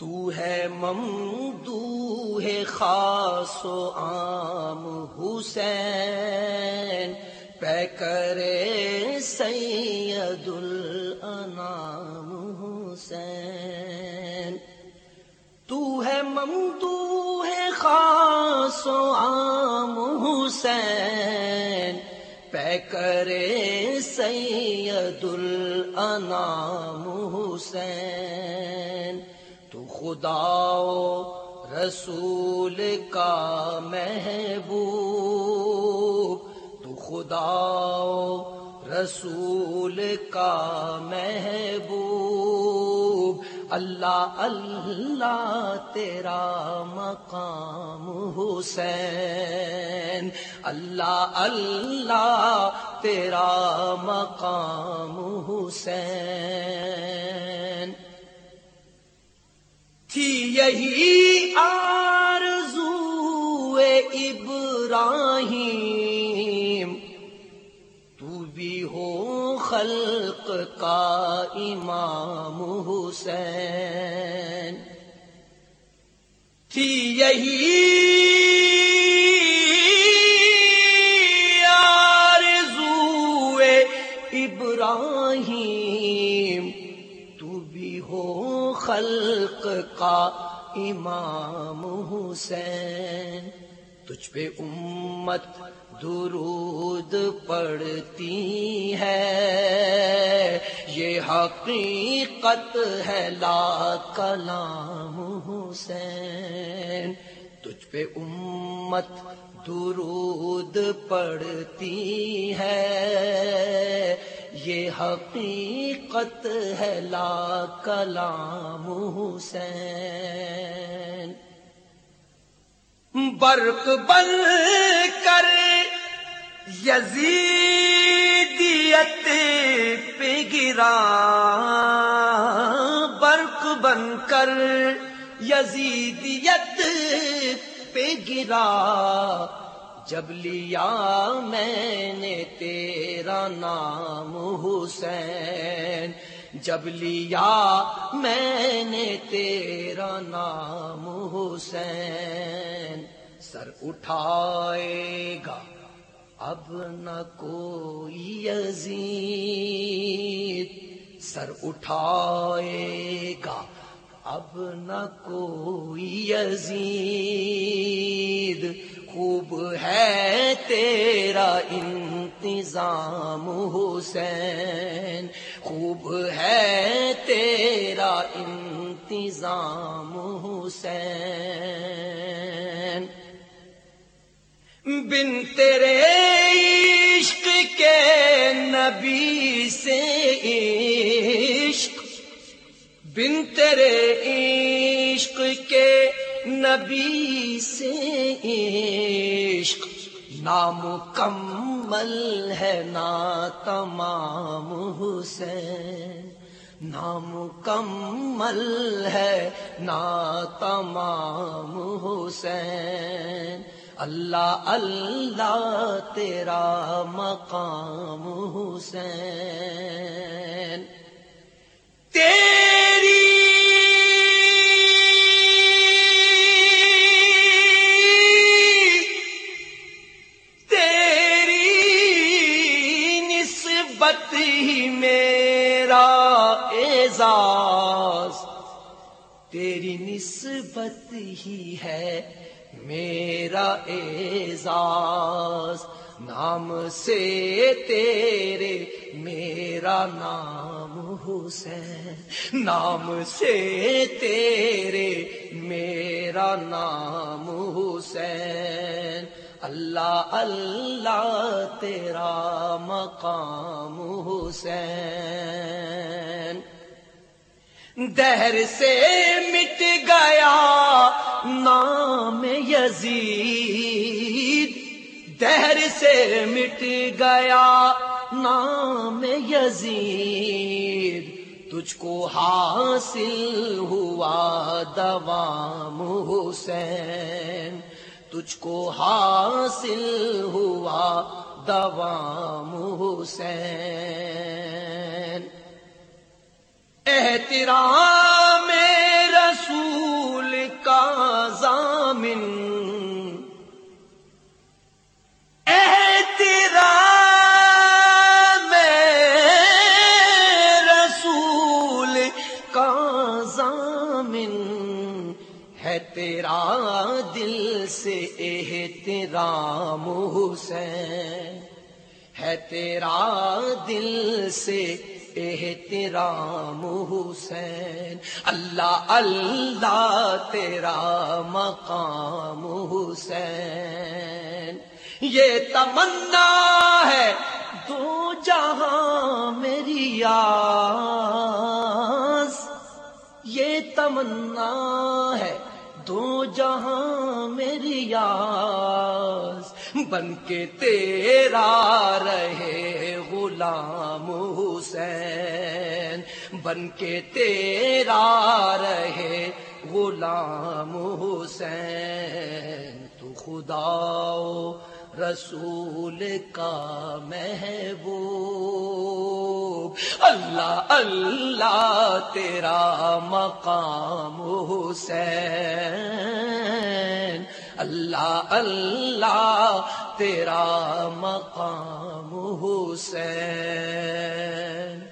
تو ہے ممدوح خاص و عام حسین، پیکر سید الانام حسین۔ تو ہے ممدوح خاص و عام حسین، پیکر سید الانام حسین۔ تو خدا و رسول کا محبوب، تو خدا و رسول کا محبوب، اللہ اللہ تیرا مقام حسین، اللہ اللہ تیرا مقام حسین۔ تھی یہی آرزو ابراہیم، تو بھی ہو خلق کا امام حسین۔ تھی یہی آرزو ابراہیم، تو بھی ہو خلق کا امام حسین۔ تجھ پہ امت درود پڑھتی ہے، یہ حقیقت ہے لا کلام حسین۔ تجھ پہ امت درود پڑھتی ہے، یہ حقیقت ہے لا کلام حسین۔ برق بن کر یزیدیت پہ گرا، برق بن کر یزیدیت پہ گرا، جب لیا میں نے تیرا نام حسین، جب لیا میں نے تیرا نام حسین۔ سر اٹھائے گا اب نہ کوئی یزید، سر اٹھائے گا اب نہ کوئی یزید، خوب ہے تیرا انتظام حسین، خوب ہے تیرا انتظام حسین۔ بن تیرے عشق کے نبی سے عشق، بن تیرے عشق کے نبی سے عشق، نامکمل ہے نا تمام حسین، نامکمل ہے نا تمام حسین۔ اللہ اللہ تیرا مقام حسین۔ تیری نسبت ہی میرا اعزاز، تیری نسبت ہی ہے میرا اعزاز، نام سے تیرے میرا نام حسین، نام سے تیرے میرا نام حسین۔ اللہ اللہ تیرا مقام حسین۔ دہر سے مٹ گیا نام یزید، دہر سے مٹ گیا نام یزید، تجھ کو حاصل ہوا دوام حسین، تجھ کو حاصل ہوا دوام حسین۔ احترام رسول ہے تیرا دل سے احترام حسین، ہے تیرا دل سے احترام حسین، اللہ اللہ تیرا مقام حسین، یہ تمنا ہے دو جہاں میری یاز، یہ تمنا ہے دو جہاں میری یاز، بن کے تیرا رہے غلام حسین، بن کے تیرا رہے غلام حسین، تو خدا و رسول کا محبوب، اللہ اللہ تیرا مقام حسین، اللہ اللہ تیرا مقام حسین۔